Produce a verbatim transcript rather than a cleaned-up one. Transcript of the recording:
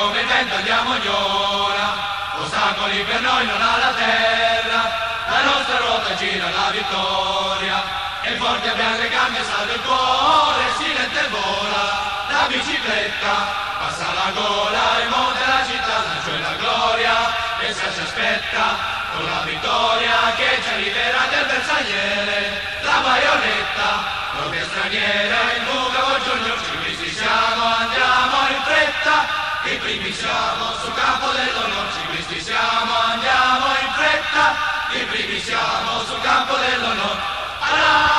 come il vento andiamo ognora, ostacoli per noi non ha la terra, la nostra ruota gira la vittoria, e forte abbiamo le gambe, salve il cuore, silente vola, la bicicletta passa la gola e monta la città, lanciò la gloria, e se ci aspetta con la vittoria che ci arriverà del bersagliere, la baionetta, propria straniera, in fuga con Giugno, ciclisti siamo, andiamo in fretta, i primi siamo sul campo dell'onore, ciclisti siamo, andiamo in fretta, i primi siamo sul campo dell'onore.